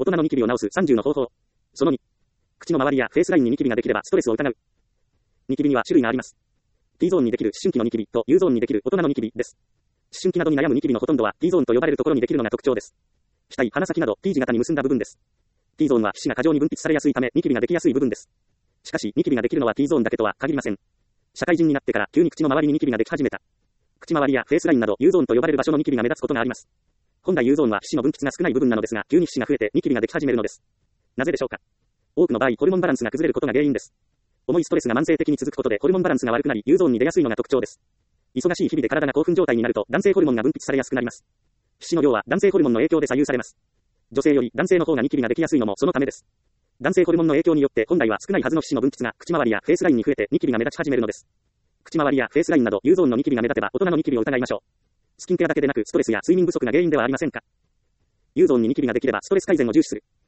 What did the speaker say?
人のニキビを治す30の方法。その2。口の周りやフェイスラインにニキビができればストレスを疑う。ニキビには種類があります。T ゾーンにできる思春期のニキビと U ゾーンにできる大人のニキビです。思春期などに悩むニキビのほとんどは T ゾーンと呼ばれるところにできるのが特徴です。額、鼻先など T 字型に結んだ部分です。T ゾーンは皮脂が過剰に分泌されやすいためニキビができやすい部分です。しかし、ニキビができるのは T ゾーンだけとは限りません。社会人になってから急に口の周りにニキビができ始めた。口周りやフェイスラインなど U ゾーンと呼ばれる場所のニキビが目立つことがあります。本来 U ゾーンは皮脂の分泌が少ない部分なのですが、急に皮脂が増えてニキビができ始めるのです。なぜでしょうか。多くの場合、ホルモンバランスが崩れることが原因です。重いストレスが慢性的に続くことでホルモンバランスが悪くなり、U ゾーンに出やすいのが特徴です。忙しい日々で体が興奮状態になると男性ホルモンが分泌されやすくなります。皮脂の量は男性ホルモンの影響で左右されます。女性より男性の方がニキビができやすいのもそのためです。男性ホルモンの影響によって本来は少ないはずの皮脂の分泌が口周りやフェイスラインに増えてニキビが目立ち始めるのです。口周りやフェイスラインなど U ゾーンのニキビが目立てば大人のニキビを疑いましょう。スキンケアだけでなくストレスや睡眠不足が原因ではありませんか。U ゾーンにニキビができればストレス改善を重視する。